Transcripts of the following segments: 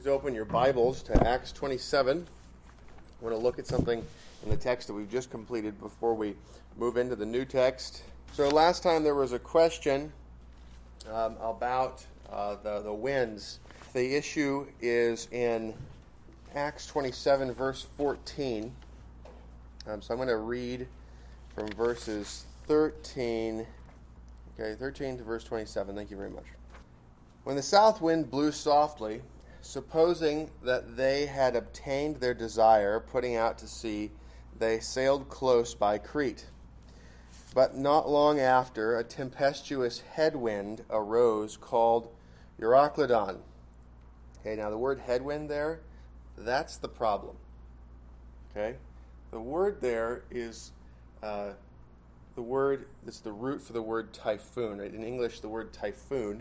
Please open your Bibles to Acts 27. I want to look at something in the text that we've just completed before we move into the new text. So last time there was a question about the winds. The issue is in Acts 27, verse 14. So I'm going to read from verses 13 to verse 27. Thank you very much. When the south wind blew softly, supposing that they had obtained their desire, putting out to sea, they sailed close by Crete. But not long after, a tempestuous headwind arose called Euroclydon. Okay, now the word headwind there, that's the problem. Okay? The word there is it's the root for the word typhoon. Right? In English, the word typhoon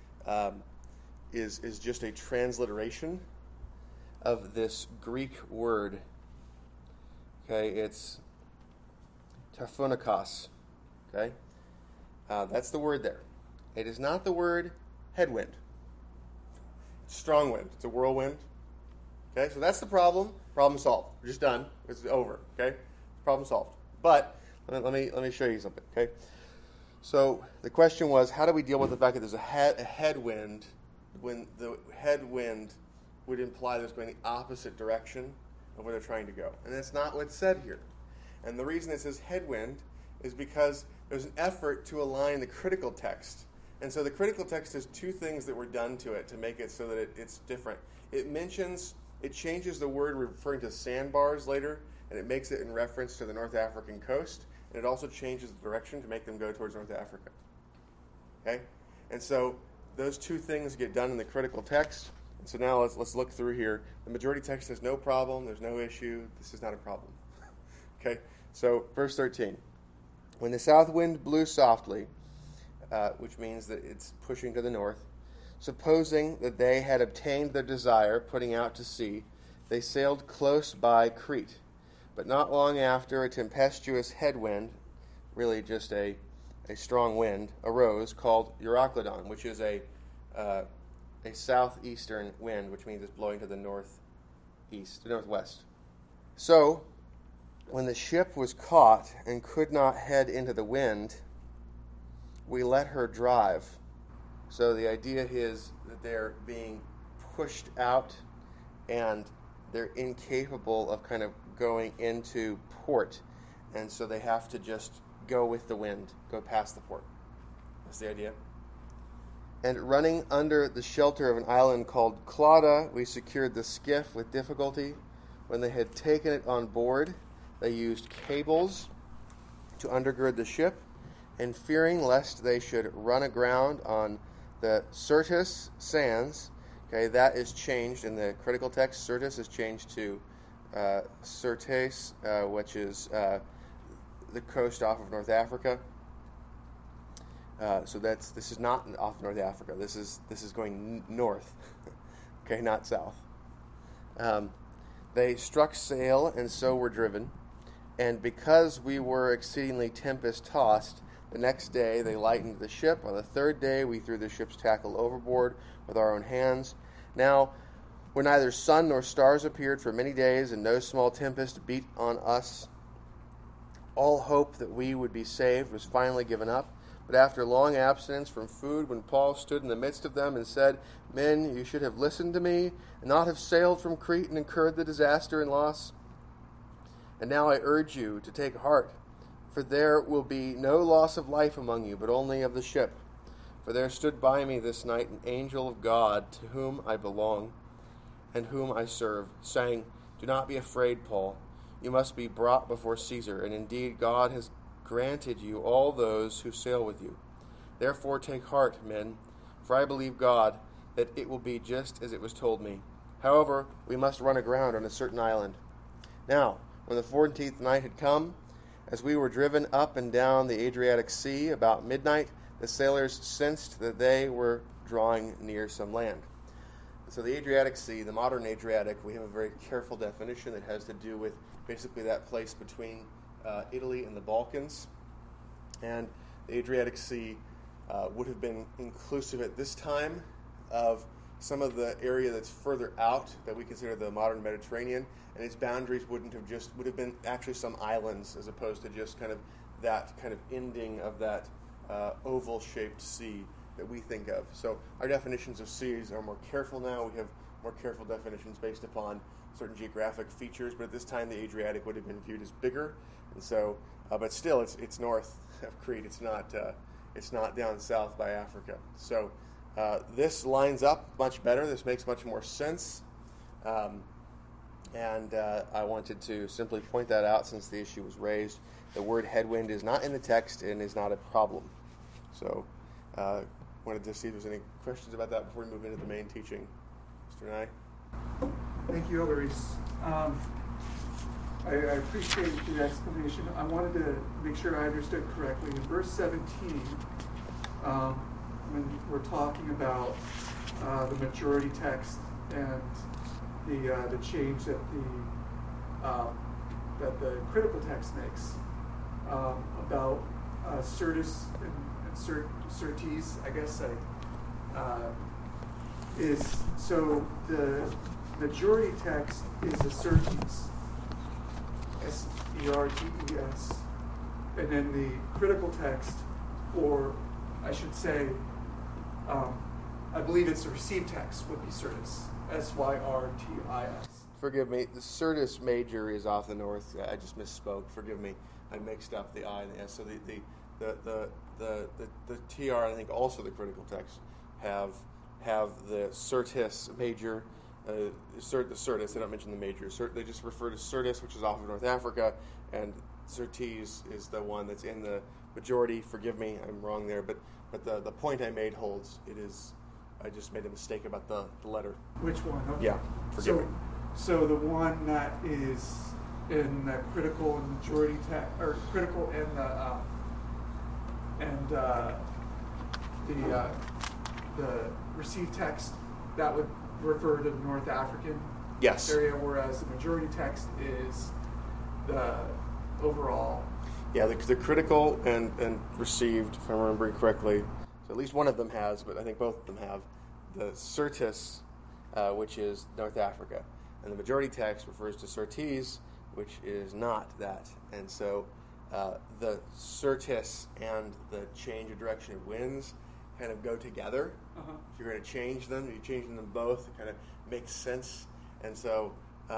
is just a transliteration of this Greek word. Okay, it's typhonikos. Okay, that's the word there. It is not the word headwind. It's strong wind. It's a whirlwind. Okay, so that's the problem. Problem solved. We're just done. It's over. Okay, problem solved. But let me show you something. Okay. So the question was, how do we deal with the fact that there's a headwind when the headwind would imply that it's going the opposite direction of where they're trying to go? And that's not what's said here. And the reason it says headwind is because there's an effort to align the critical text. And so the critical text has two things that were done to it to make it so that it's different. It changes the word referring to sandbars later, and it makes it in reference to the North African coast. And it also changes the direction to make them go towards North Africa. Okay? And so those two things get done in the critical text. And so now let's look through here. The majority text has no problem. There's no issue. This is not a problem. Okay? So verse 13. When the south wind blew softly, which means that it's pushing to the north, supposing that they had obtained their desire, putting out to sea, they sailed close by Crete. But not long after, a tempestuous headwind, really just a strong wind, arose called Euroclydon, which is a southeastern wind, which means it's blowing to the northwest. So, when the ship was caught and could not head into the wind, we let her drive. So the idea is that they're being pushed out and they're incapable of kind of going into port, and so they have to just go with the wind, go past the port. That's the idea. And running under the shelter of an island called Clauda, we secured the skiff with difficulty. When they had taken it on board, they used cables to undergird the ship, and fearing lest they should run aground on the Syrtis sands, okay, that is changed in the critical text. Syrtis is changed to Syrtis, which is the coast off of North Africa. So this is not off North Africa. This is going north, okay, not south. They struck sail and so were driven. And because we were exceedingly tempest-tossed, the next day they lightened the ship. On the third day we threw the ship's tackle overboard with our own hands. Now, when neither sun nor stars appeared for many days, and no small tempest beat on us, all hope that we would be saved was finally given up. But after long abstinence from food, when Paul stood in the midst of them and said, "Men, you should have listened to me, and not have sailed from Crete and incurred the disaster and loss. And now I urge you to take heart, for there will be no loss of life among you, but only of the ship. For there stood by me this night an angel of God, to whom I belong, and whom I serve, saying, 'Do not be afraid, Paul. You must be brought before Caesar, and indeed God has granted you all those who sail with you. Therefore take heart, men, for I believe God that it will be just as it was told me. However, we must run aground on a certain island.' Now, when the 14th night had come, as we were driven up and down the Adriatic Sea about midnight, the sailors sensed that they were drawing near some land." So the Adriatic Sea, the modern Adriatic, we have a very careful definition that has to do with basically that place between Italy and the Balkans. And the Adriatic Sea would have been inclusive at this time of some of the area that's further out that we consider the modern Mediterranean, and its boundaries would have been actually some islands as opposed to just kind of that kind of ending of that oval-shaped sea that we think of. So our definitions of seas are more careful now. We have more careful definitions based upon certain geographic features, but at this time the Adriatic would have been viewed as bigger, and so, but still it's north of Crete. It's not down south by Africa. So this lines up much better. This makes much more sense, and I wanted to simply point that out since the issue was raised. The word headwind is not in the text and is not a problem. So wanted to see if there's any questions about that before we move into the main teaching. Mr. Nye? Thank you, Ellery's. I appreciate your explanation. I wanted to make sure I understood correctly. In verse 17, when we're talking about the majority text and the change that the critical text makes about certus and certes, I guess is so the majority text is a certes, S-E-R-T-E-S, and then the critical text, or I should say, I believe it's the received text would be certus, S-Y-R-T-I-S. Forgive me, the certus major is off the north. I just misspoke. Forgive me. I mixed up the I and the S. So the TR, I think also the critical text have the certus major, the certus. They don't mention the major. They just refer to certus, which is off of North Africa, and certes is the one that's in the majority. Forgive me, I'm wrong there, but the point I made holds. It is. I just made a mistake about the letter. Which one? Okay. Yeah, forgive me. So the one that is in the critical and majority text, or critical and the received text, that would refer to the North African area, whereas the majority text is the overall. Yeah, the critical and received, if I'm remembering correctly, so at least one of them has, but I think both of them have, the certus, which is North Africa. And the majority text refers to certes, which is not that. And so the certus and the change of direction of winds kind of go together. Uh-huh. If you're going to change them, you're changing them both. It kind of makes sense. And so,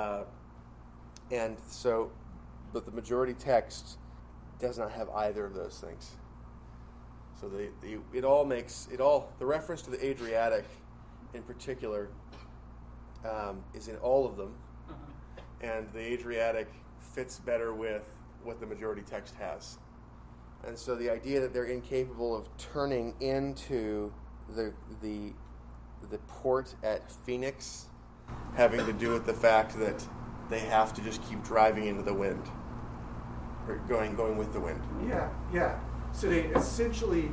but the majority text does not have either of those things. So the reference to the Adriatic in particular is in all of them, and the Adriatic fits better with what the majority text has. And so the idea that they're incapable of turning into the port at Phoenix, having to do with the fact that they have to just keep driving into the wind, or going with the wind. Yeah. So they essentially,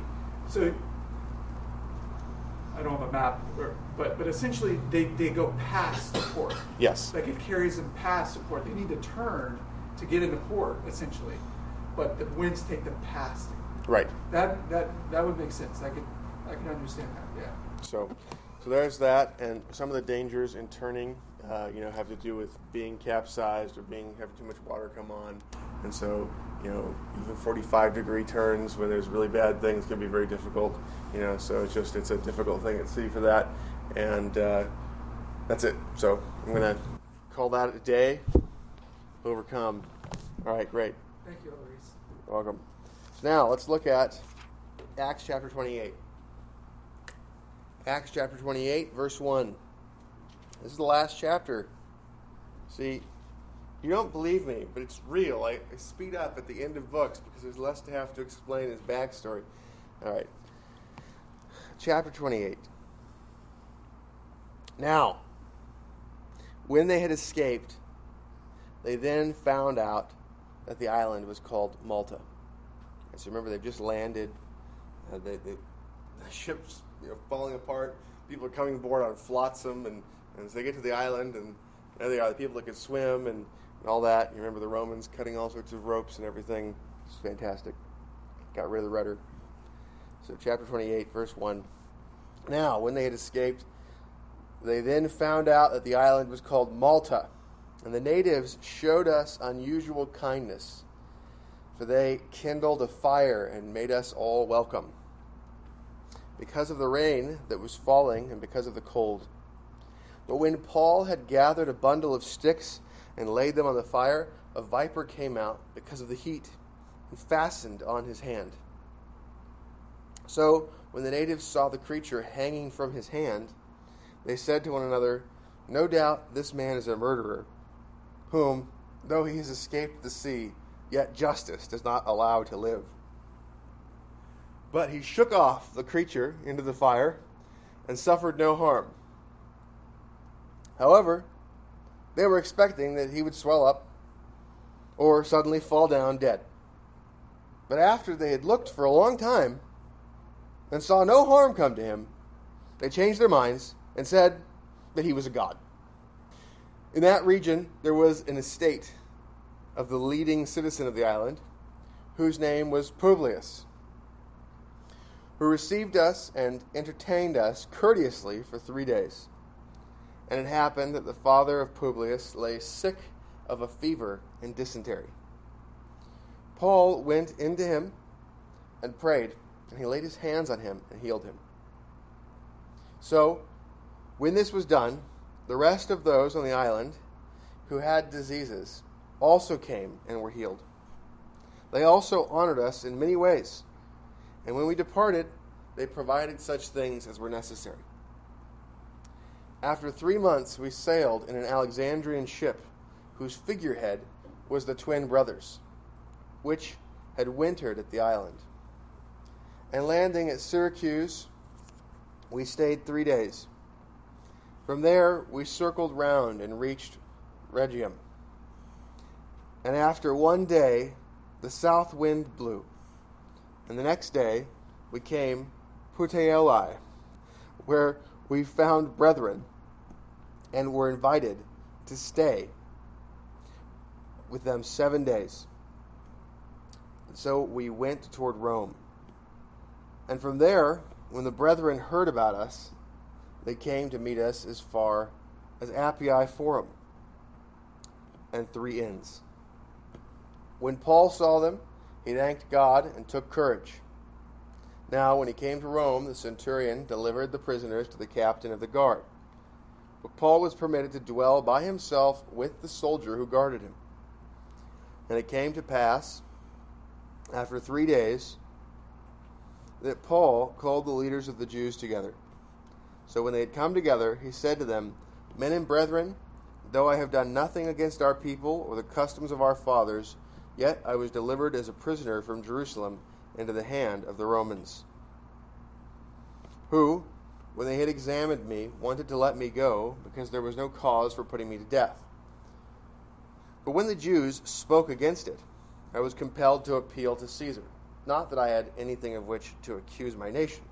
I don't have a map, but essentially they go past the port. Yes. Like it carries them past the port. They need to turn to get into port, essentially, but the winds take them past it. Right. That would make sense. I can understand that. Yeah. So there's that, and some of the dangers in turning, have to do with being capsized or having too much water come on, and so even 45-degree turns when there's really bad things can be very difficult. So it's a difficult thing at sea for that, and that's it. So I'm going to call that a day. Overcome. All right, great. Thank you, Ellery's. You're welcome. So now let's look at Acts chapter 28. Acts chapter 28, verse 1. This is the last chapter. See, you don't believe me, but it's real. I speed up at the end of books because there's less to have to explain as backstory. All right. Chapter 28. Now, when they had escaped, they then found out that the island was called Malta. And so remember, they've just landed. The ship's falling apart. People are coming aboard on flotsam, and as they get to the island, and there they are, the people that could swim and all that. You remember the Romans cutting all sorts of ropes and everything. It's fantastic. Got rid of the rudder. So chapter 28, verse 1. Now, when they had escaped, They then found out that the island was called Malta, and the natives showed us unusual kindness, for they kindled a fire and made us all welcome, because of the rain that was falling and because of the cold. But when Paul had gathered a bundle of sticks and laid them on the fire, a viper came out because of the heat and fastened on his hand. So when the natives saw the creature hanging from his hand, they said to one another, "No doubt this man is a murderer, whom, though he has escaped the sea, yet justice does not allow to live." But he shook off the creature into the fire and suffered no harm. However, they were expecting that he would swell up or suddenly fall down dead. But after they had looked for a long time and saw no harm come to him, they changed their minds and said that he was a god. In that region, there was an estate of the leading citizen of the island, whose name was Publius, who received us and entertained us courteously for 3 days. And it happened that the father of Publius lay sick of a fever and dysentery. Paul went into him and prayed, and he laid his hands on him and healed him. So, when this was done, the rest of those on the island who had diseases also came and were healed. They also honored us in many ways, and when we departed, they provided such things as were necessary. After 3 months, we sailed in an Alexandrian ship whose figurehead was the twin brothers, which had wintered at the island. And landing at Syracuse, we stayed 3 days. From there, we circled round and reached Rhegium. And after 1 day, the south wind blew. And the next day, we came Puteoli, where we found brethren and were invited to stay with them 7 days. And so we went toward Rome. And from there, when the brethren heard about us, they came to meet us as far as Appii Forum and 3 Inns. When Paul saw them, he thanked God and took courage. Now, when he came to Rome, the centurion delivered the prisoners to the captain of the guard. But Paul was permitted to dwell by himself with the soldier who guarded him. And it came to pass, after 3 days, that Paul called the leaders of the Jews together. So when they had come together, he said to them, "Men and brethren, though I have done nothing against our people or the customs of our fathers, yet I was delivered as a prisoner from Jerusalem into the hand of the Romans, who, when they had examined me, wanted to let me go, because there was no cause for putting me to death. But when the Jews spoke against it, I was compelled to appeal to Caesar, not that I had anything of which to accuse my nation.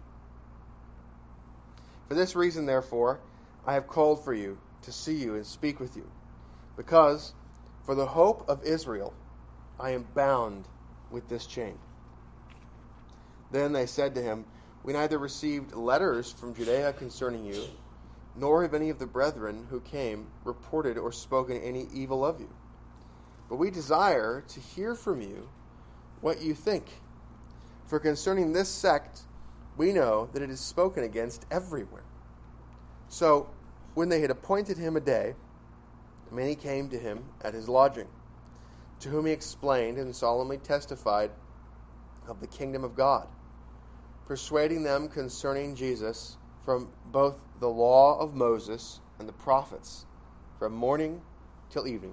For this reason, therefore, I have called for you to see you and speak with you, because for the hope of Israel I am bound with this chain." Then they said to him, "We neither received letters from Judea concerning you, nor have any of the brethren who came reported or spoken any evil of you. But we desire to hear from you what you think. For concerning this sect, we know that it is spoken against everywhere." So, when they had appointed him a day, many came to him at his lodging, to whom he explained and solemnly testified of the kingdom of God, persuading them concerning Jesus from both the law of Moses and the prophets, from morning till evening.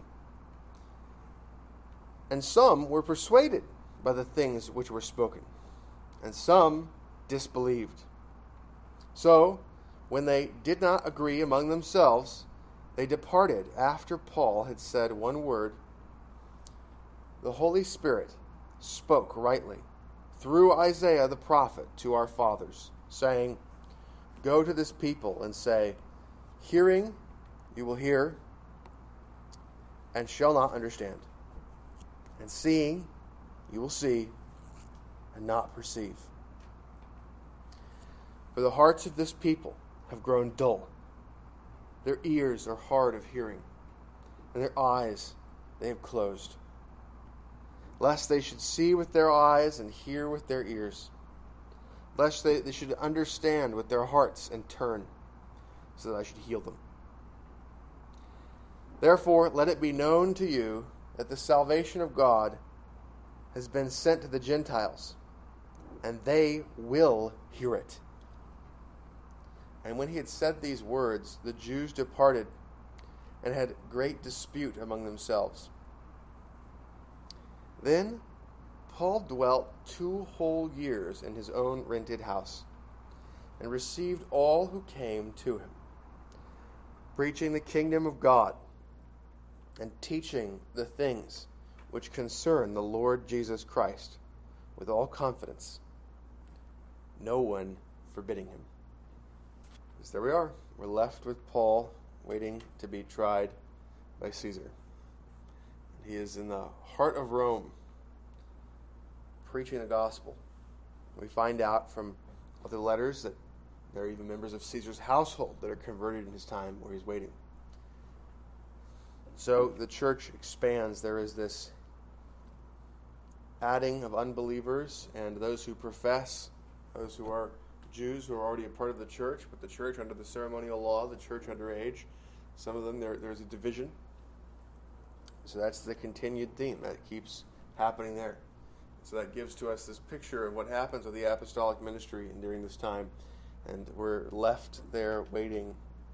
And some were persuaded by the things which were spoken, and some disbelieved. So, when they did not agree among themselves, they departed after Paul had said one word. The Holy Spirit spoke rightly through Isaiah the prophet to our fathers, saying, "Go to this people and say, hearing you will hear and shall not understand, and seeing you will see and not perceive. For the hearts of this people have grown dull, Their ears are hard of hearing, and their eyes they have closed, lest they should see with their eyes and hear with their ears, lest they should understand with their hearts and turn, so that I should heal them. Therefore, let it be known to you that the salvation of God has been sent to the Gentiles, and they will hear it. And when he had said these words, the Jews departed and had great dispute among themselves. Then Paul dwelt 2 whole years in his own rented house, and received all who came to him, preaching the kingdom of God, and teaching the things which concern the Lord Jesus Christ, with all confidence, no one forbidding him. So there we are. We're left with Paul waiting to be tried by Caesar. He is in the heart of Rome, preaching the gospel. We find out from other letters that there are even members of Caesar's household that are converted in his time where he's waiting. So the church expands. There is this adding of unbelievers and those who profess, those who are Jews who are already a part of the church, but the church under the ceremonial law, the church under age. Some of them, there's a division. So that's the continued theme that keeps happening there. So that gives to us this picture of what happens with the apostolic ministry during this time. And we're left there waiting.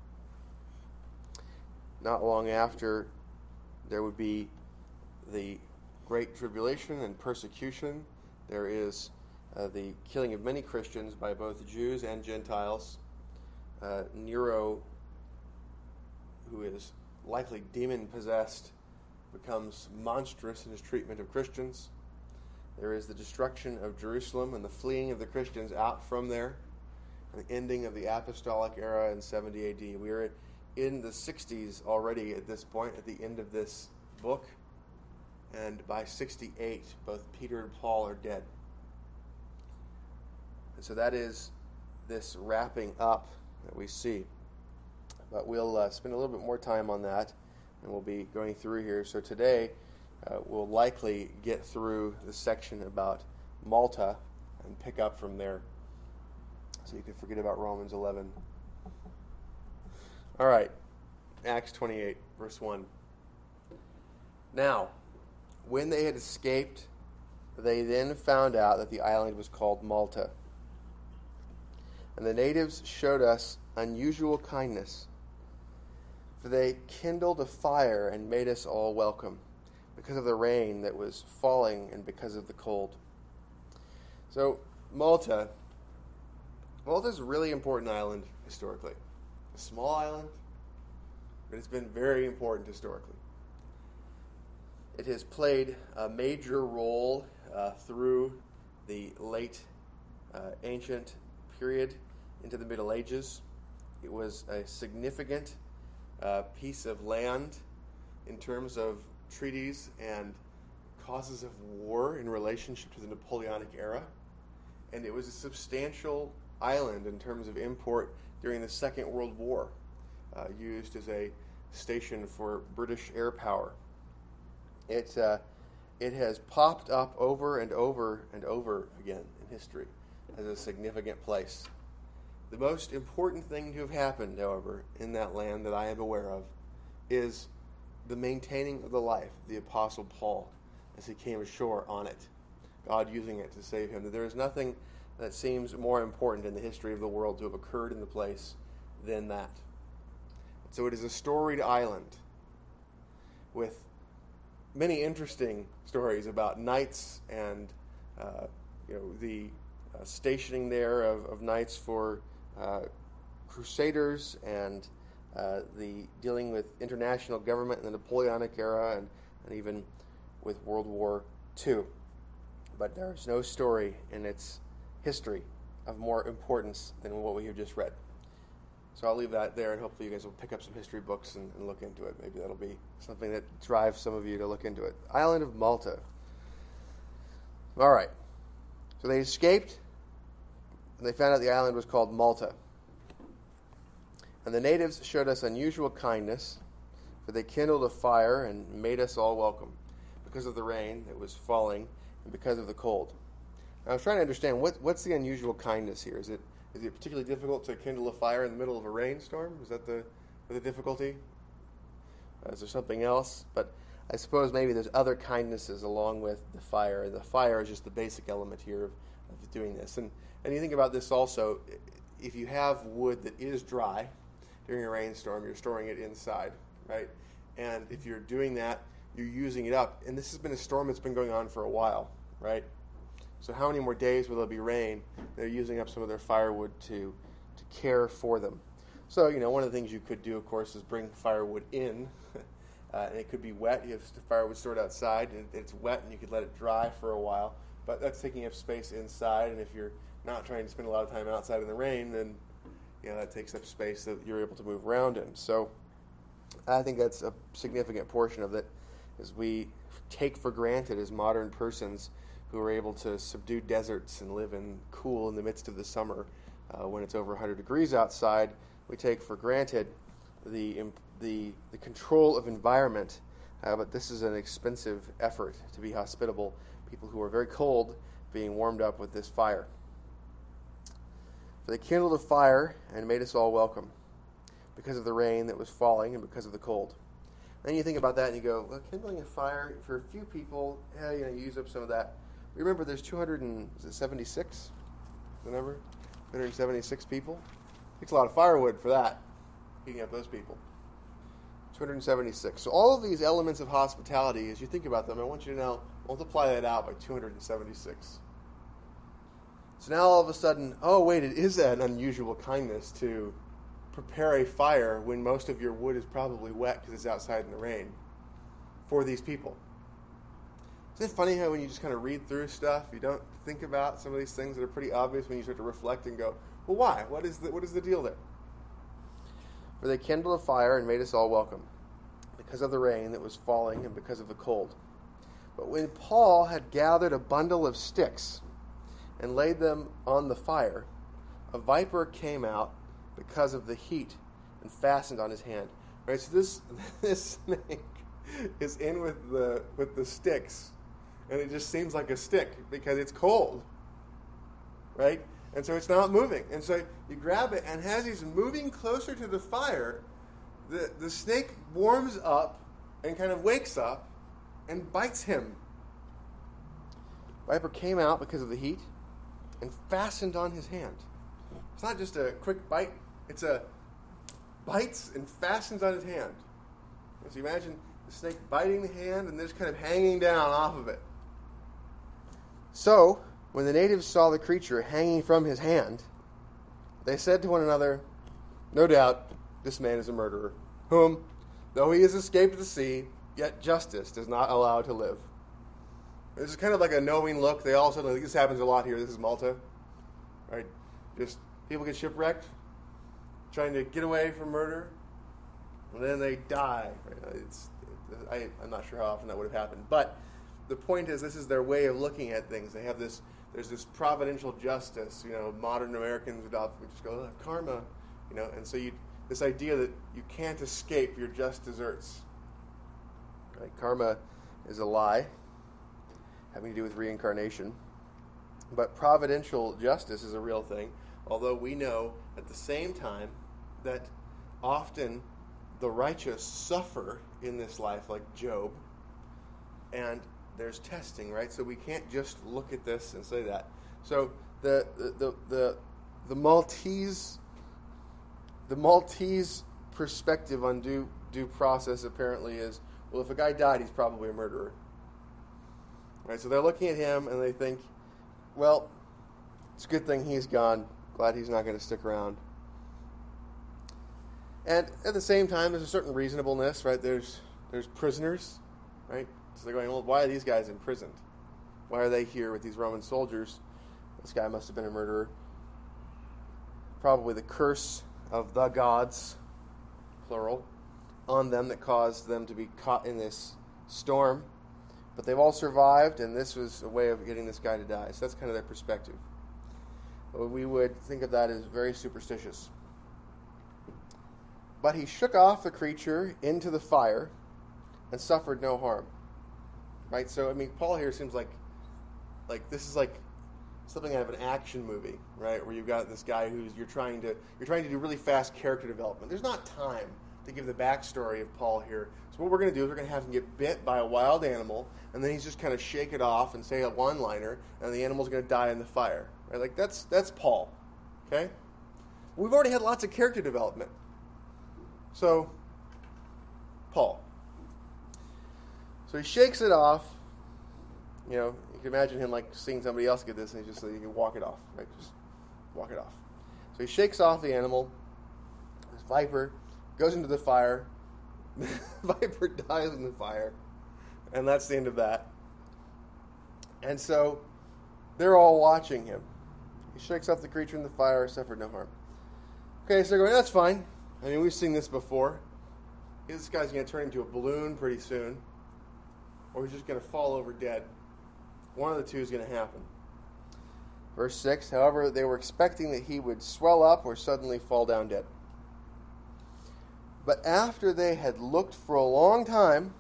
Not long after, there would be the Great Tribulation and persecution. There is the killing of many Christians by both Jews and Gentiles. Nero, who is likely demon-possessed, becomes monstrous in his treatment of Christians. There is the destruction of Jerusalem and the fleeing of the Christians out from there, and the ending of the apostolic era in 70 AD. We are in the 60s already at this point, at the end of this book, and by 68, both Peter and Paul are dead. And so that is this wrapping up that we see. But we'll spend a little bit more time on that, and we'll be going through here. So today, we'll likely get through the section about Malta and pick up from there. So you can forget about Romans 11. All right, Acts 28, verse 1. Now, when they had escaped, they then found out that the island was called Malta. And the natives showed us unusual kindness, for they kindled a fire and made us all welcome, because of the rain that was falling and because of the cold. So, Malta is a really important island historically. A small island, but it's been very important historically. It has played a major role through the late ancient period into the Middle Ages. It was a significant piece of land in terms of treaties and causes of war in relationship to the Napoleonic era. And it was a substantial island in terms of import during the Second World War, used as a station for British air power. It has popped up over and over and over again in history as a significant place. The most important thing to have happened, however, in that land that I am aware of is the maintaining of the life of the Apostle Paul as he came ashore on it, God using it to save him. There is nothing that seems more important in the history of the world to have occurred in the place than that. So it is a storied island with many interesting stories about knights and the stationing there of knights for crusaders and the dealing with international government in the Napoleonic era and even with World War II. But there is no story in its history of more importance than what we have just read. So I'll leave that there, and hopefully you guys will pick up some history books and look into it. Maybe that'll be something that drives some of you to look into it. Island of Malta. All right. So they escaped, and they found out the island was called Malta. And the natives showed us unusual kindness, for they kindled a fire and made us all welcome, because of the rain that was falling and because of the cold. I was trying to understand what's the unusual kindness here. Is it particularly difficult to kindle a fire in the middle of a rainstorm? Is that the difficulty? Is there something else? But I suppose maybe there's other kindnesses along with the fire. The fire is just the basic element here of doing this. And you think about this also, if you have wood that is dry during a rainstorm, you're storing it inside, right? And if you're doing that, you're using it up. And this has been a storm that's been going on for a while, right? So how many more days will there be rain? They're using up some of their firewood to care for them. So, one of the things you could do, of course, is bring firewood in. And it could be wet. You have firewood stored outside, and it's wet, and you could let it dry for a while. But that's taking up space inside, and if you're not trying to spend a lot of time outside in the rain, then that takes up space that you're able to move around in. So I think that's a significant portion of it, is we take for granted as modern persons who are able to subdue deserts and live in cool in the midst of the summer when it's over 100 degrees outside. We take for granted the control of environment, but this is an expensive effort to be hospitable. People who are very cold being warmed up with this fire. For they kindled a fire and made us all welcome, because of the rain that was falling and because of the cold. Then you think about that and you go, well, kindling a fire for a few people, you use up some of that. Remember, there's 276, the number? 276 people. Takes a lot of firewood for that, heating up those people. 276. So all of these elements of hospitality, as you think about them, I want you to now multiply that out by 276. So now all of a sudden, oh wait, it is an unusual kindness to prepare a fire when most of your wood is probably wet because it's outside in the rain for these people. Isn't it funny how when you just kind of read through stuff, you don't think about some of these things that are pretty obvious when you start to reflect and go, well, why? What is the deal there? For they kindled a fire and made us all welcome, because of the rain that was falling and because of the cold. But when Paul had gathered a bundle of sticks and laid them on the fire, a viper came out because of the heat and fastened on his hand. Right, so this snake is in with the sticks, and it just seems like a stick because it's cold, right? And so it's not moving. And so you grab it, and as he's moving closer to the fire, the snake warms up and kind of wakes up and bites him. Viper came out because of the heat and fastened on his hand. It's not just a quick bite. It's a bites and fastens on his hand. So you imagine the snake biting the hand and just kind of hanging down off of it. So, when the natives saw the creature hanging from his hand, they said to one another, "No doubt, this man is a murderer, whom, though he has escaped the sea, yet justice does not allow to live." This is kind of like a knowing look. They all said, this happens a lot here. This is Malta, right? Just people get shipwrecked, trying to get away from murder, and then they die. Right? I'm not sure how often that would have happened, but the point is, this is their way of looking at things. They have this. There's this providential justice. Modern Americans would often just go, karma, and so this idea that you can't escape your just deserts. Right? Karma is a lie, having to do with reincarnation. But providential justice is a real thing, although we know at the same time that often the righteous suffer in this life, like Job, and there's testing, right? So we can't just look at this and say that. So the Maltese perspective on due process apparently is, well, if a guy died, he's probably a murderer. Right? So they're looking at him and they think, well, it's a good thing he's gone. Glad he's not going to stick around. And at the same time, there's a certain reasonableness, right? There's prisoners, right? So they're going, well, why are these guys imprisoned? Why are they here with these Roman soldiers? This guy must have been a murderer. Probably the curse of the gods, plural, on them that caused them to be caught in this storm. But they've all survived, and this was a way of getting this guy to die. So that's kind of their perspective. We would think of that as very superstitious. But he shook off the creature into the fire and suffered no harm. Right? So, I mean, Paul here seems like this is like something out of an action movie, right? Where you've got this guy who's you're trying to do really fast character development. There's not time to give the backstory of Paul here. So what we're going to do is we're going to have him get bit by a wild animal, and then he's just kind of shake it off and say a one-liner, and the animal's going to die in the fire. Right? Like that's Paul. Okay? We've already had lots of character development. So, Paul. So he shakes it off. You know, you can imagine him like seeing somebody else get this, and he's just like, you can walk it off, right? Just walk it off. So he shakes off the animal. This viper goes into the fire. The viper dies in the fire, and that's the end of that. And so they're all watching him. He shakes off the creature in the fire, suffered no harm. Okay, so they're going, that's fine. I mean, we've seen this before. This guy's going to turn into a balloon pretty soon, or he's just going to fall over dead. One of the two is going to happen. Verse 6, however, they were expecting that he would swell up or suddenly fall down dead. But after they had looked for a long time,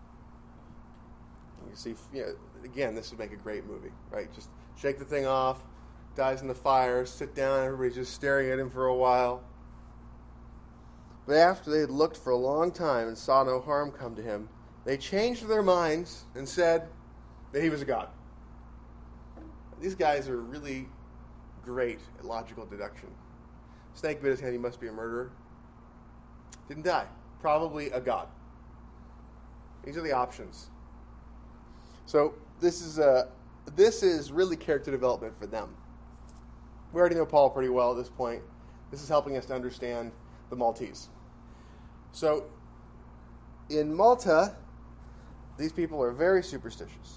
you see, again, this would make a great movie, right? Just shake the thing off, dies in the fire, sit down, everybody's just staring at him for a while. But after they had looked for a long time and saw no harm come to him, they changed their minds and said that he was a god. These guys are really great at logical deduction. Snake bit his hand, he must be a murderer. Didn't die. Probably a god. These are the options. So this is really character development for them. We already know Paul pretty well at this point. This is helping us to understand the Maltese. So in Malta, these people are very superstitious.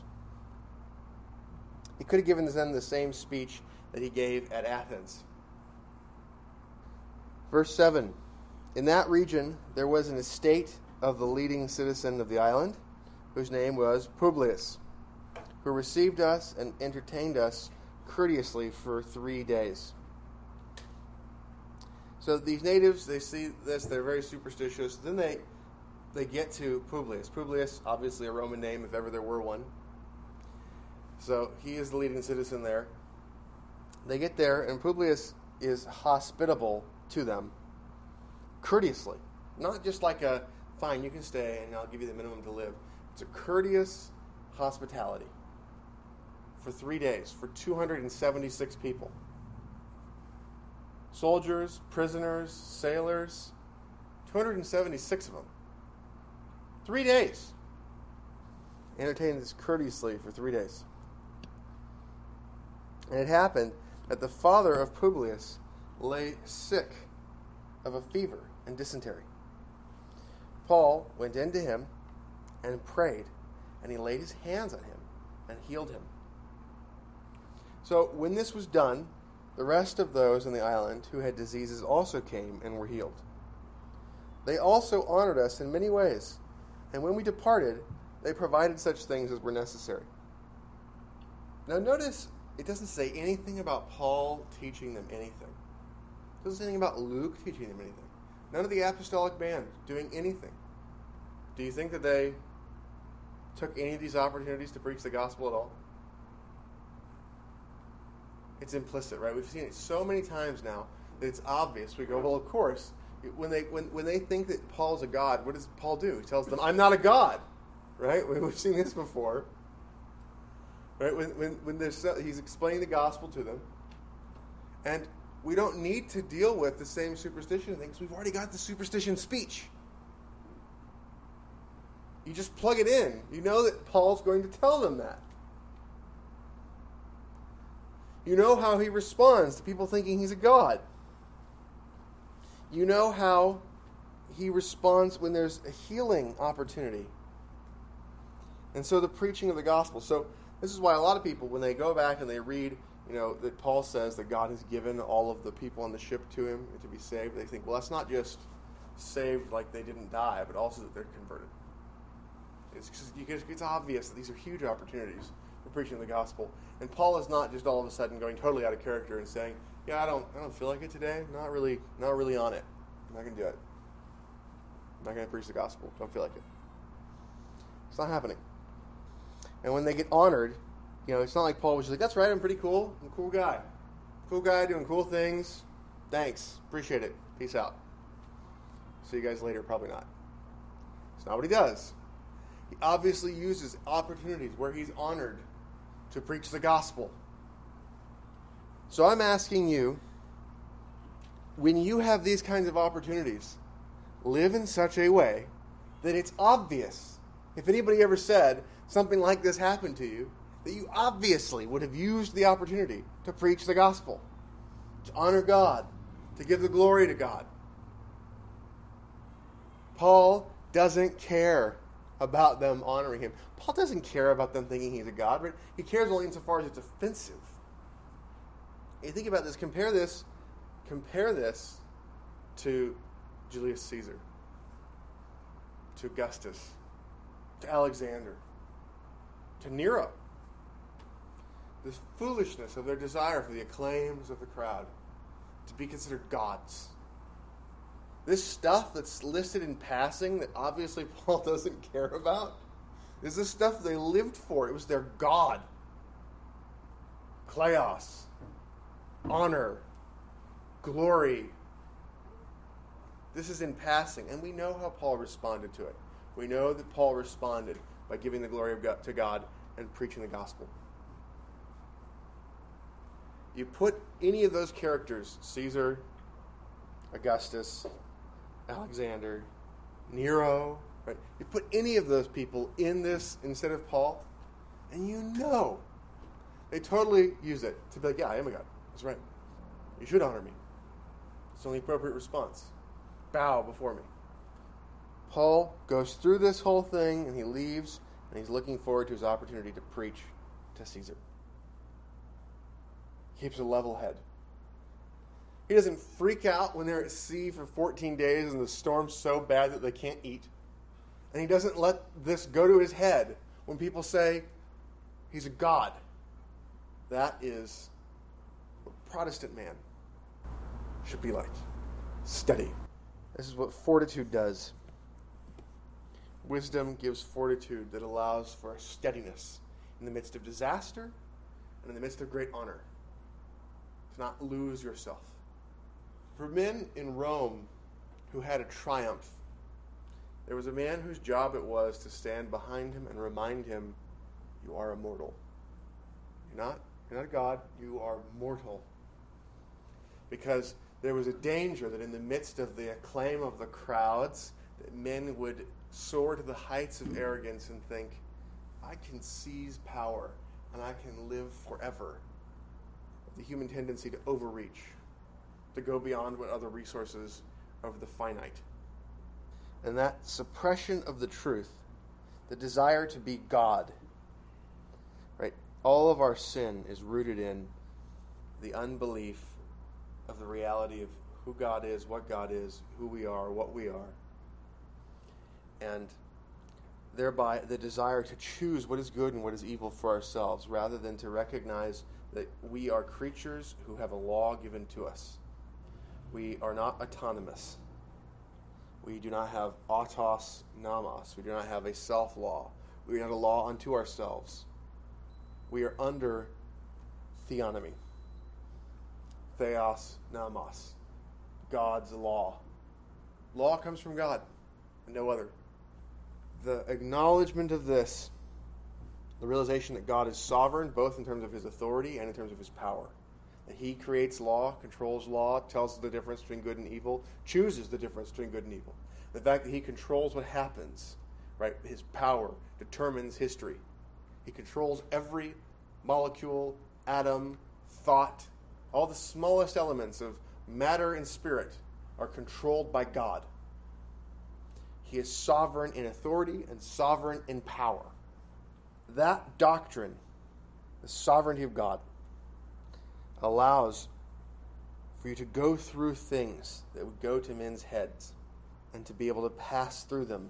He could have given them the same speech that he gave at Athens. Verse 7. In that region, there was an estate of the leading citizen of the island, whose name was Publius, who received us and entertained us courteously for 3 days. So these natives, they see this, they're very superstitious. Then they get to Publius. Publius, obviously a Roman name if ever there were one. So he is the leading citizen there. They get there, and Publius is hospitable to them, courteously. Not just like a, fine, you can stay and I'll give you the minimum to live. It's a courteous hospitality for 3 days, for 276 people. Soldiers, prisoners, sailors, 276 of them. 3 days. Entertained us courteously for 3 days. And it happened that the father of Publius lay sick of a fever and dysentery. Paul went in to him and prayed, and he laid his hands on him and healed him. So when this was done, the rest of those in the island who had diseases also came and were healed. They also honored us in many ways, and when we departed, they provided such things as were necessary. Now notice, it doesn't say anything about Paul teaching them anything. It doesn't say anything about Luke teaching them anything. None of the apostolic band doing anything. Do you think that they took any of these opportunities to preach the gospel at all? It's implicit, right? We've seen it so many times now that it's obvious. We go, well, of course. When they think that Paul's a god, what does Paul do? He tells them, I'm not a god. Right? We've seen this before. Right? When he's explaining the gospel to them. And we don't need to deal with the same superstition things. We've already got the superstition speech. You just plug it in. You know that Paul's going to tell them that. You know how he responds to people thinking he's a god. You know how he responds when there's a healing opportunity. And so the preaching of the gospel. So this is why a lot of people, when they go back and they read, that Paul says that God has given all of the people on the ship to him to be saved, they think, well, that's not just saved like they didn't die, but also that they're converted. It's obvious that these are huge opportunities for preaching the gospel. And Paul is not just all of a sudden going totally out of character and saying, yeah, I don't feel like it today. Not really on it. I'm not going to do it. I'm not going to preach the gospel. Don't feel like it. It's not happening. And when they get honored, it's not like Paul was just like, that's right, I'm pretty cool. I'm a cool guy. Cool guy doing cool things. Thanks. Appreciate it. Peace out. See you guys later. Probably not. It's not what he does. He obviously uses opportunities where he's honored to preach the gospel. So I'm asking you, when you have these kinds of opportunities, live in such a way that it's obvious. If anybody ever said something like this happened to you, that you obviously would have used the opportunity to preach the gospel, to honor God, to give the glory to God. Paul doesn't care about them honoring him. Paul doesn't care about them thinking he's a god, right? He cares only insofar as it's offensive. You think about this, compare this to Julius Caesar, to Augustus, to Alexander, to Nero. This foolishness of their desire for the acclaims of the crowd, to be considered gods. This stuff that's listed in passing that obviously Paul doesn't care about is the stuff they lived for. It was their god. Kleos, honor, glory. This is in passing, and we know how Paul responded to it. We know that Paul responded by giving the glory of God to God and preaching the gospel. You put any of those characters, Caesar, Augustus, Alexander, Nero, right? You put any of those people in this instead of Paul, and you know they totally use it to be like, yeah, I am a god. That's right. You should honor me. It's the only appropriate response. Bow before me. Paul goes through this whole thing, and he leaves, and he's looking forward to his opportunity to preach to Caesar. Keeps a level head. He doesn't freak out when they're at sea for 14 days and the storm's so bad that they can't eat. And he doesn't let this go to his head when people say he's a god. That is what a Protestant man should be like. Steady. This is what fortitude does. Wisdom gives fortitude that allows for a steadiness in the midst of disaster and in the midst of great honor. To not lose yourself. For men in Rome who had a triumph, there was a man whose job it was to stand behind him and remind him, you are immortal. You're not a god, you are mortal. Because there was a danger that in the midst of the acclaim of the crowds, that men would soar to the heights of arrogance and think, I can seize power and I can live forever. The human tendency to overreach, to go beyond what other resources of the finite. And that suppression of the truth, the desire to be God, right? All of our sin is rooted in the unbelief of the reality of who God is, what God is, who we are, what we are. And thereby the desire to choose what is good and what is evil for ourselves, rather than to recognize that we are creatures who have a law given to us. We are not autonomous. We do not have autos nomos. We do not have a self-law. We are not a law unto ourselves. We are under theonomy. Theos nomos. God's law. Law comes from God and no other. The acknowledgement of this, the realization that God is sovereign, both in terms of his authority and in terms of his power. That he creates law, controls law, tells us the difference between good and evil, chooses the difference between good and evil. The fact that he controls what happens, right? His power determines history. He controls every molecule, atom, thought. All the smallest elements of matter and spirit are controlled by God. He is sovereign in authority and sovereign in power. That doctrine, the sovereignty of God, allows for you to go through things that would go to men's heads and to be able to pass through them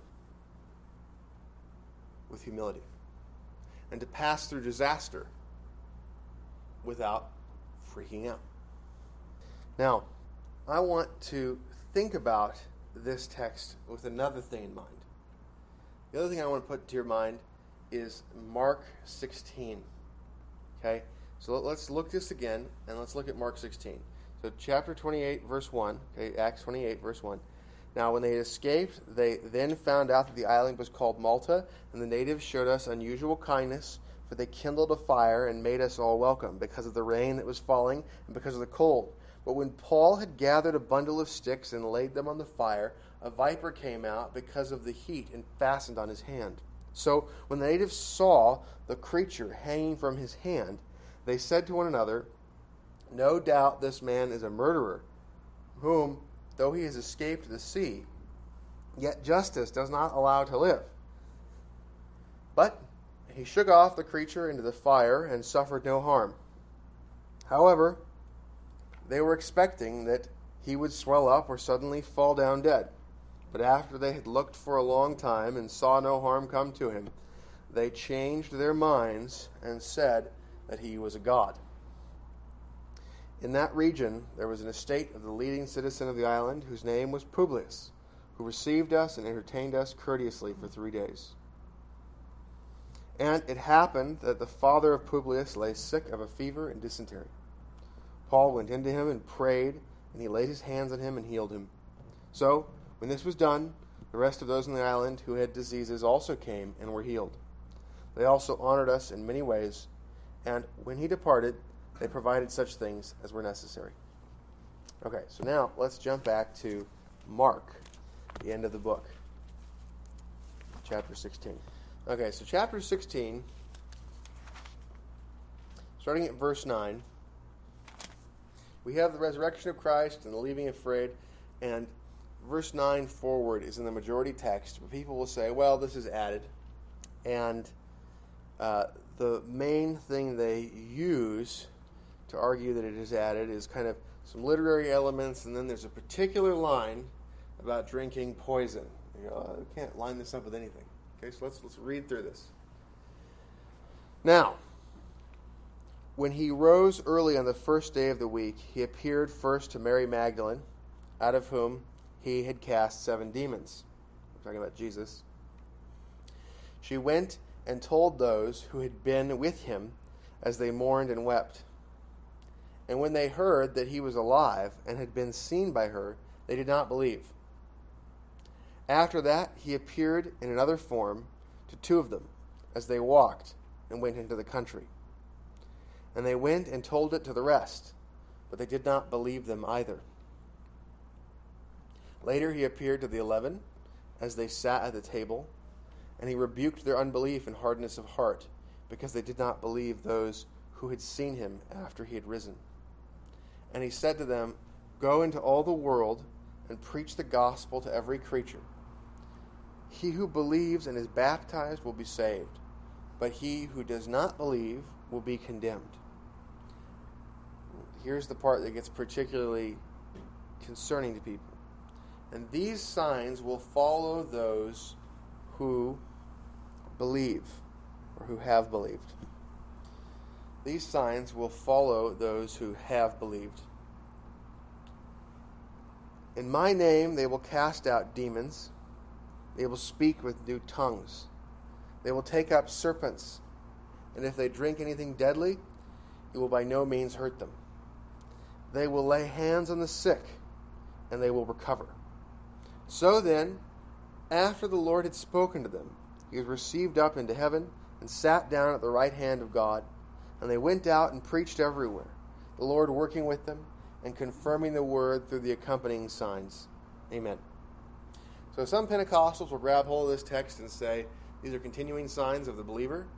with humility and to pass through disaster without freaking out. Now, I want to think about this text with another thing in mind. The other thing I want to put to your mind is Mark 16. Okay? So let's look this again, and let's look at Mark 16. So chapter 28, verse 1. Okay, Acts 28, verse 1. Now, when they had escaped, they then found out that the island was called Malta, and the natives showed us unusual kindness, for they kindled a fire and made us all welcome, because of the rain that was falling and because of the cold. But when Paul had gathered a bundle of sticks and laid them on the fire, a viper came out because of the heat and fastened on his hand. So when the natives saw the creature hanging from his hand, they said to one another, "No doubt this man is a murderer, whom, though he has escaped the sea, yet justice does not allow to live." But he shook off the creature into the fire and suffered no harm. However, they were expecting that he would swell up or suddenly fall down dead. But after they had looked for a long time and saw no harm come to him, they changed their minds and said that he was a god. In that region there was an estate of the leading citizen of the island, whose name was Publius, who received us and entertained us courteously for 3 days. And it happened that the father of Publius lay sick of a fever and dysentery. Paul went into him and prayed, and he laid his hands on him and healed him. So, when this was done, the rest of those in the island who had diseases also came and were healed. They also honored us in many ways, and when he departed, they provided such things as were necessary. Okay, so now let's jump back to Mark, the end of the book, chapter 16. Okay, so chapter 16, starting at verse 9, we have the resurrection of Christ and the leaving of Fred, and verse 9 forward is in the majority text, but people will say, well, this is added. And the main thing they use to argue that it is added is kind of some literary elements, and then there's a particular line about drinking poison. You go, I can't line this up with anything. Okay, so let's read through this. Now, when he rose early on the first day of the week, he appeared first to Mary Magdalene, out of whom he had cast 7 demons. We're talking about Jesus. She went and told those who had been with him as they mourned and wept. And when they heard that he was alive and had been seen by her, they did not believe. After that, he appeared in another form to 2 of them as they walked and went into the country. And they went and told it to the rest, but they did not believe them either. Later he appeared to the 11 as they sat at the table, and he rebuked their unbelief and hardness of heart, because they did not believe those who had seen him after he had risen. And he said to them, "Go into all the world and preach the gospel to every creature. He who believes and is baptized will be saved, but he who does not believe will be condemned." Here's the part that gets particularly concerning to people. "And these signs will follow those who believe," or who have believed. These signs will follow those who have believed. "In my name they will cast out demons. They will speak with new tongues. They will take up serpents. And if they drink anything deadly, it will by no means hurt them. They will lay hands on the sick, and they will recover." So then, after the Lord had spoken to them, he was received up into heaven and sat down at the right hand of God. And they went out and preached everywhere, the Lord working with them and confirming the word through the accompanying signs. Amen. So some Pentecostals will grab hold of this text and say these are continuing signs of the believer.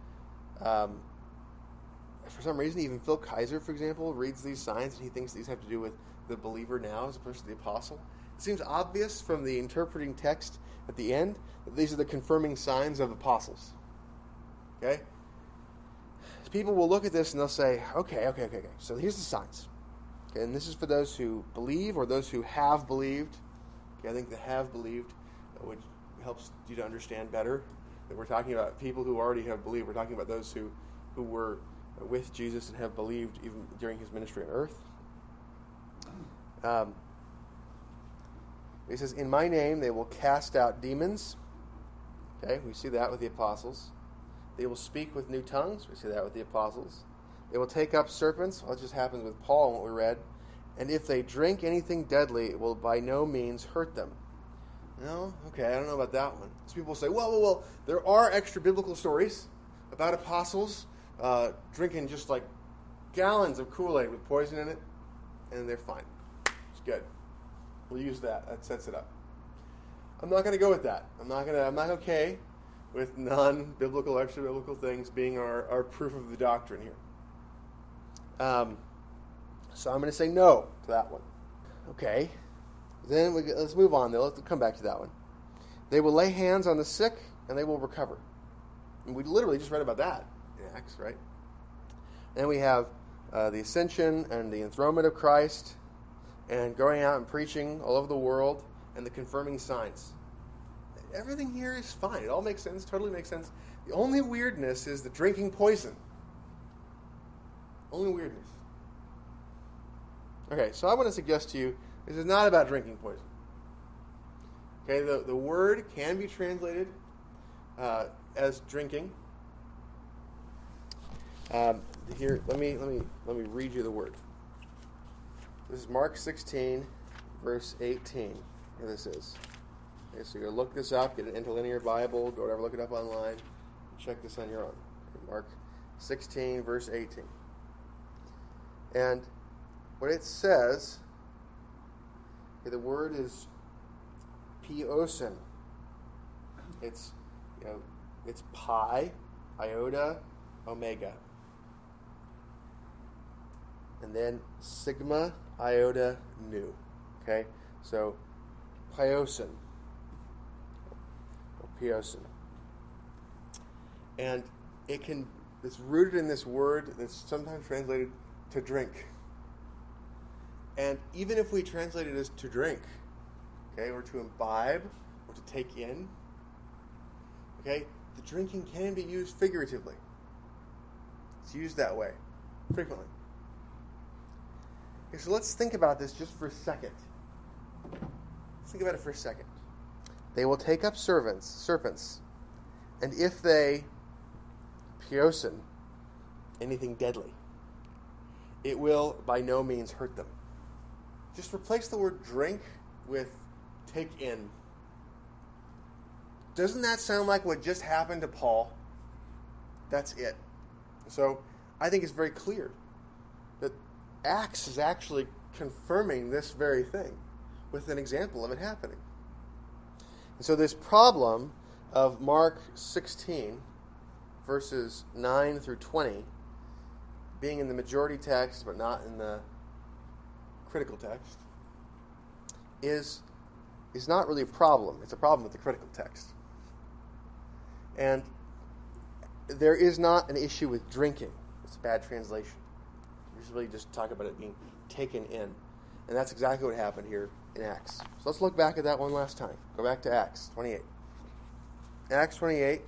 For some reason, even Phil Kaiser, for example, reads these signs and he thinks these have to do with the believer now as opposed to the apostle. It seems obvious from the interpreting text at the end that these are the confirming signs of apostles. Okay? People will look at this and they'll say, okay. So here's the signs. Okay, and this is for those who believe or those who have believed. Okay, I think the have believed which helps you to understand better that we're talking about people who already have believed. We're talking about those who were with Jesus and have believed even during his ministry on earth. He says, in my name they will cast out demons. Okay, we see that with the apostles. They will speak with new tongues. We see that with the apostles. They will take up serpents. Well, it just happens with Paul in what we read. And if they drink anything deadly, it will by no means hurt them. No? Okay, I don't know about that one. Some people say, well, there are extra biblical stories about apostles drinking just like gallons of Kool-Aid with poison in it, and they're fine. It's good. We'll use that. That sets it up. I'm not going to go with that. I'm not okay with non-biblical, extra-biblical things being our proof of the doctrine here. So I'm going to say no to that one. Okay. Then let's move on, though. Let's come back to that one. They will lay hands on the sick, and they will recover. And we literally just read about that in Acts, right? Then we have the ascension and the enthronement of Christ, and going out and preaching all over the world, and the confirming signs. Everything here is fine. It all makes sense, totally makes sense. The only weirdness is the drinking poison. Only weirdness. Okay, so I want to suggest to you, this is not about drinking poison. Okay, the word can be translated as drinking. Here, let me read you the word. This is Mark 16, verse 18. Here this is. Okay, so you're going to look this up, get an interlinear Bible, go whatever, look it up online, check this on your own. Okay, Mark 16, verse 18. And what it says, okay, the word is piosin. It's pi, iota, omega. And then sigma, iota, nu. Okay? So, piosin. Or piosin. And it's rooted in this word that's sometimes translated to drink. And even if we translate it as to drink, okay, or to imbibe, or to take in, okay, the drinking can be used figuratively. It's used that way, frequently. Okay, so let's think about this just for a second. Let's think about it for a second. They will take up serpents, and if they piosin, anything deadly, it will by no means hurt them. Just replace the word drink with take in. Doesn't that sound like what just happened to Paul? That's it. So I think it's very clear that Acts is actually confirming this very thing with an example of it happening. And so this problem of Mark 16, verses 9 through 20, being in the majority text but not in the critical text, is not really a problem. It's a problem with the critical text. And there is not an issue with drinking. It's a bad translation. Usually just talk about it being taken in. And that's exactly what happened here in Acts. So let's look back at that one last time. Go back to Acts 28. Acts 28,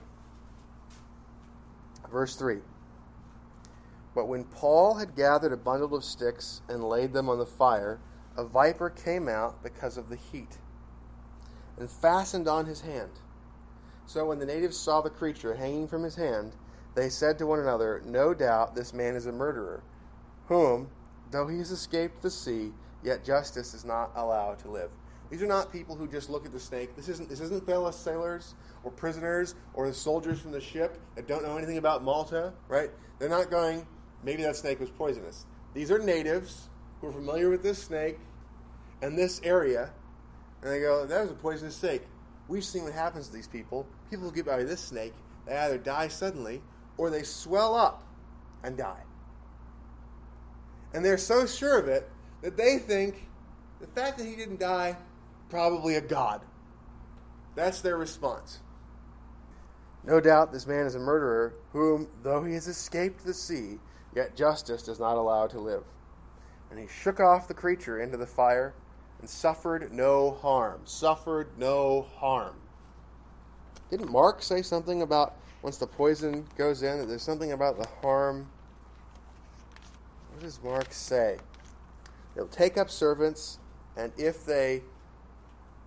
verse 3. But when Paul had gathered a bundle of sticks and laid them on the fire, a viper came out because of the heat and fastened on his hand. So when the natives saw the creature hanging from his hand, they said to one another, "No doubt this man is a murderer, whom, though he has escaped the sea, yet justice is not allowed to live." These are not people who just look at the snake. This isn't fellow sailors or prisoners or the soldiers from the ship that don't know anything about Malta, right? They're not going, maybe that snake was poisonous. These are natives who are familiar with this snake and this area, and they go, that was a poisonous snake. We've seen what happens to these people. People who get by this snake, they either die suddenly or they swell up and die. And they're so sure of it that they think the fact that he didn't die, probably a god. That's their response. No doubt this man is a murderer, whom, though he has escaped the sea, yet justice does not allow to live. And he shook off the creature into the fire and suffered no harm. Suffered no harm. Didn't Mark say something about once the poison goes in, that there's something about the harm? What does Mark say? They'll take up servants, and if they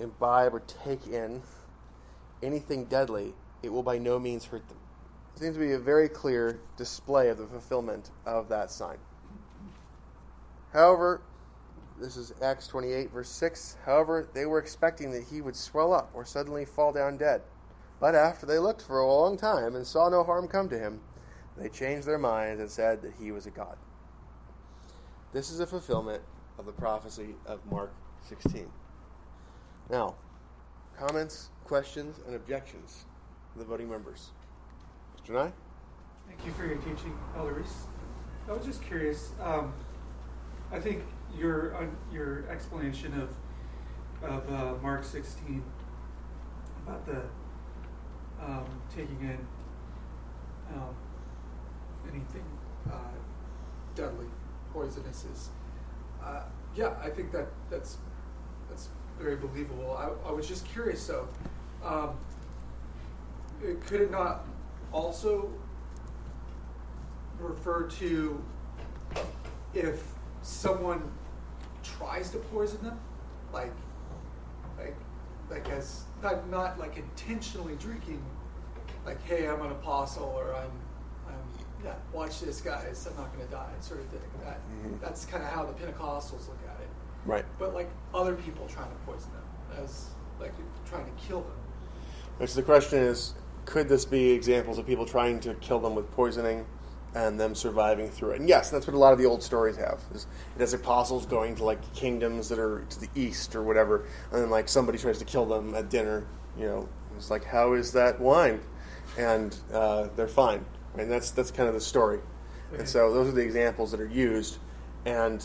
imbibe or take in anything deadly, it will by no means hurt them. It seems to be a very clear display of the fulfillment of that sign. However, this is Acts 28, verse 6. However, they were expecting that he would swell up or suddenly fall down dead. But after they looked for a long time and saw no harm come to him, they changed their minds and said that he was a god. This is a fulfillment of the prophecy of Mark 16. Now, comments, questions, and objections from the voting members. Mr. Nye? Thank you for your teaching, Elder Reese. I was just curious. I think your explanation of Mark 16 about the taking in anything deadly, poisonous is, I think that's very believable. I was just curious, though. Could it not also refer to if someone tries to poison them, like as not like intentionally drinking, like, hey, I'm an apostle, or I'm watch this, guys, I'm not going to die, sort of thing. That's kind of how the Pentecostals look at it. Right. But like other people trying to poison them, as like trying to kill them. So the question is, could this be examples of people trying to kill them with poisoning and them surviving through it? And yes, that's what a lot of the old stories have. It has apostles going to like kingdoms that are to the east or whatever, and then like somebody tries to kill them at dinner. It's like, how is that wine? And they're fine. And that's kind of the story. Okay. And so those are the examples that are used. And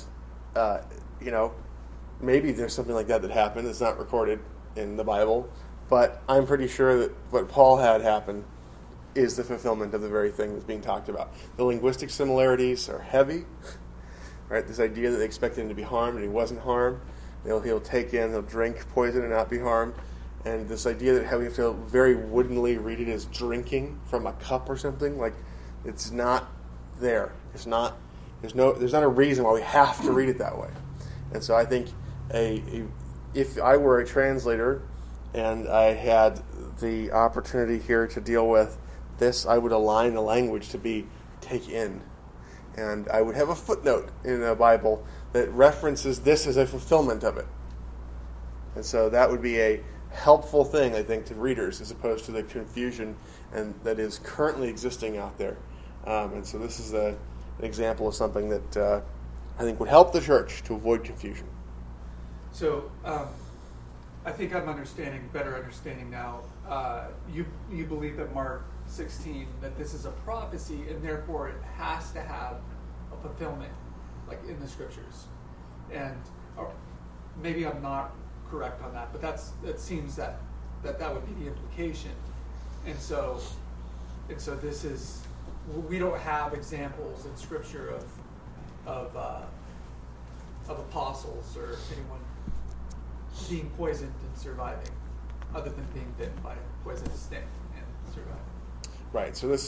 maybe there's something like that happened that's not recorded in the Bible. But I'm pretty sure that what Paul had happen is the fulfillment of the very thing that's being talked about. The linguistic similarities are heavy, right? This idea that they expected him to be harmed and he wasn't harmed. He'll drink poison and not be harmed. And this idea that how we have to very woodenly read it as drinking from a cup or something, like it's not there. There's not a reason why we have to read it that way. And so I think if I were a translator and I had the opportunity here to deal with this, I would align the language to be take in. And I would have a footnote in the Bible that references this as a fulfillment of it. And so that would be a helpful thing, I think, to readers as opposed to the confusion and that is currently existing out there. And so this is an example of something that I think would help the church to avoid confusion. So I think I'm better understanding now. You believe that Mark 16, that this is a prophecy, and therefore it has to have a fulfillment, like in the scriptures. And maybe I'm not correct on that, but that seems that would be the implication. And so this is, we don't have examples in scripture of apostles or anyone being poisoned and surviving, other than being bitten by a poisonous snake and surviving. Right. So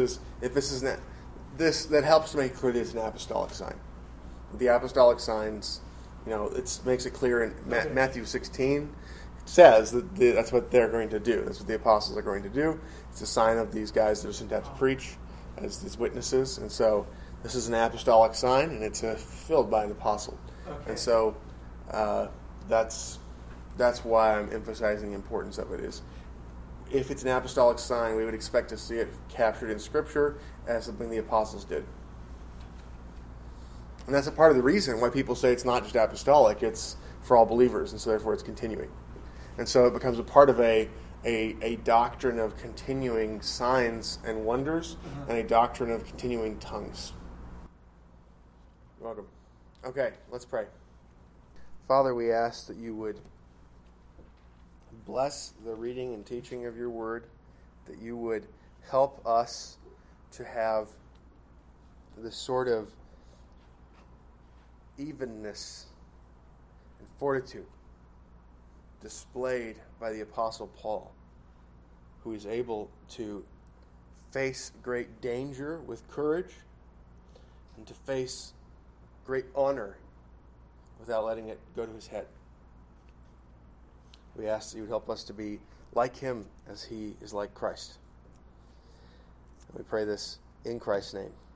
that helps to make clear that it's an apostolic sign. The apostolic signs, it makes it clear in Matthew 16. It says that that's what they're going to do. That's what the apostles are going to do. It's a sign of these guys that are sent out to preach as these witnesses. And so this is an apostolic sign, and it's fulfilled by an apostle. Okay. And so that's why I'm emphasizing the importance of it. Is if it's an apostolic sign, we would expect to see it captured in Scripture as something the apostles did. And that's a part of the reason why people say it's not just apostolic, it's for all believers, and so therefore it's continuing. And so it becomes a part of a doctrine of continuing signs and wonders, and a doctrine of continuing tongues. You're welcome. Okay, let's pray. Father, we ask that you would bless the reading and teaching of your word, that you would help us to have this sort of evenness and fortitude displayed by the Apostle Paul, who is able to face great danger with courage and to face great honor without letting it go to his head. We ask that you would help us to be like him as he is like Christ. And we pray this in Christ's name.